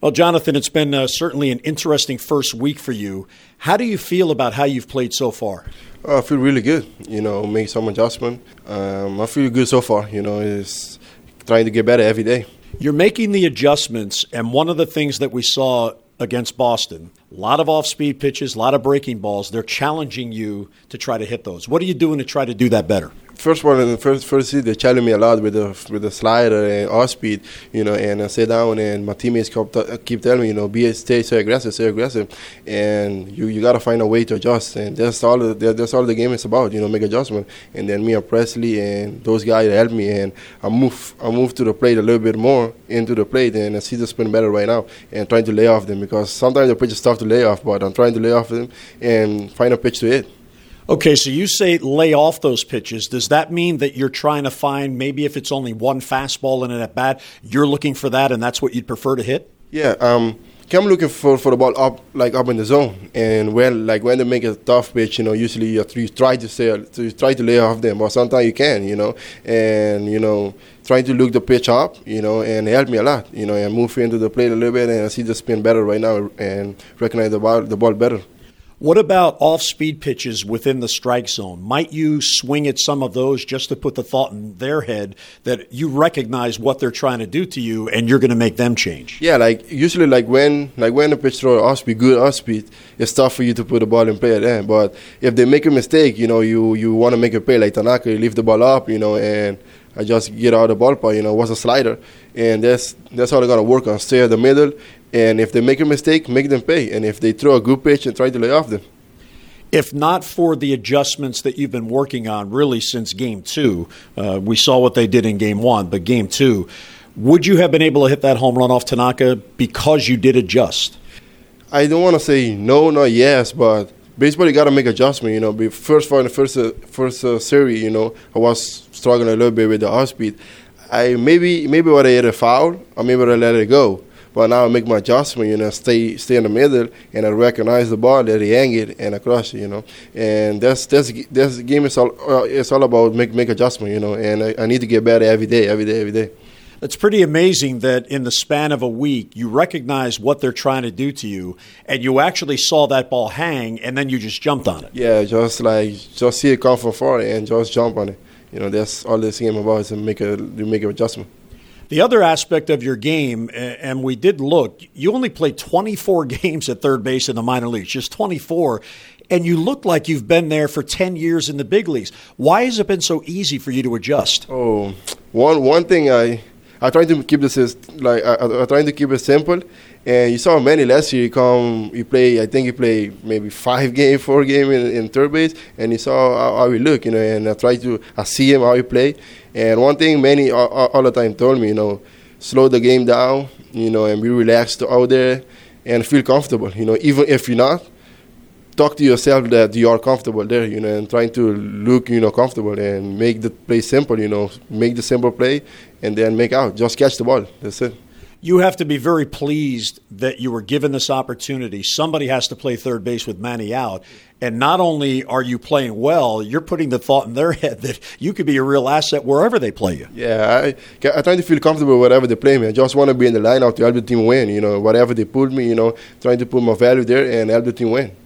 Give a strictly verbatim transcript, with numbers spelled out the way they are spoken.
Well, Jonathan, it's been uh, certainly an interesting first week for you. How do you feel about how you've played so far? Uh, I feel really good. You know, make some adjustment. Um, I feel good so far. You know, it's trying to get better every day. You're making the adjustments, and one of the things that we saw against Boston, a lot of off-speed pitches, a lot of breaking balls. They're challenging you to try to hit those. What are you doing to try to do that better? First one in the first first seed, they challenge me a lot with the with the slider and off speed, you know, and I sit down and my teammates keep, keep telling me, you know, be stay so aggressive, stay aggressive, and you, you got to find a way to adjust, and that's all the, that's all the game is about, you know, make adjustment. And then me and Presley and those guys help me, and I move I move to the plate a little bit more into the plate, and I see the spin better right now, and trying to lay off them because sometimes the pitch is tough to lay off, but I'm trying to lay off them and find a pitch to hit. Okay, so you say lay off those pitches. Does that mean that you're trying to find, maybe if it's only one fastball in an at-bat, you're looking for that and that's what you'd prefer to hit? Yeah, um, I'm looking for, for the ball up, like up in the zone. And when like when they make a tough pitch, you know, usually you, you try to say, to try to lay off them, but sometimes you can, you know. And, you know, trying to look the pitch up, you know, and it helped me a lot, you know, and move into the plate a little bit, and I see the spin better right now and recognize the ball, the ball better. What about off-speed pitches within the strike zone? Might you swing at some of those just to put the thought in their head that you recognize what they're trying to do to you and you're going to make them change? Yeah, like usually like when like when the pitch thrower off-speed, good off-speed, it's tough for you to put the ball in play at end. But if they make a mistake, you know, you, you want to make a play like Tanaka, you leave the ball up, you know, and I just get out of the ballpark, you know, what's a slider. And that's that's how they're going to work on, stay at the middle. And if they make a mistake, make them pay. And if they throw a good pitch, and try to lay off them. If not for the adjustments that you've been working on really since game two, uh, we saw what they did in game one, but game two, would you have been able to hit that home run off Tanaka because you did adjust? I don't want to say no, not yes, but baseball you got to make adjustment. You know, first for the first uh, first uh, series, you know, I was struggling a little bit with the off speed. I maybe maybe would have hit a foul, or maybe would have let it go. But now I make my adjustment, you know, stay stay in the middle, and I recognize the ball, that I hang it, and I crush it, you know. And that's that's that's the game is all uh, it's all about make make adjustment, you know. And I, I need to get better every day, every day, every day. It's pretty amazing that in the span of a week, you recognize what they're trying to do to you, and you actually saw that ball hang, and then you just jumped on it. Yeah, just like just see it come from far and just jump on it. You know, that's all this game about is to make a to make an adjustment. The other aspect of your game, and we did look, you only played twenty-four games at third base in the minor leagues, just twenty-four, and you look like you've been there for ten years in the big leagues. Why has it been so easy for you to adjust? Oh, one one thing I I try to keep this like I, I trying to keep it simple. And you saw Manny last year. He come, he play. I think he played maybe five game, four game in, in third base, and he saw how, how he look, you know. And I try to, I see him how he play. And one thing Manny all, all the time told me, you know, slow the game down, you know, and be relaxed out there, and feel comfortable, you know. Even if you're not, talk to yourself that you are comfortable there, you know, and trying to look, you know, comfortable and make the play simple, you know, make the simple play, and then make out, just catch the ball. That's it. You have to be very pleased that you were given this opportunity. Somebody has to play third base with Manny out. And not only are you playing well, you're putting the thought in their head that you could be a real asset wherever they play you. Yeah, I, I try to feel comfortable wherever they play me. I just want to be in the lineup to help the team win. You know, whatever they put me, you know, trying to put my value there and help the team win.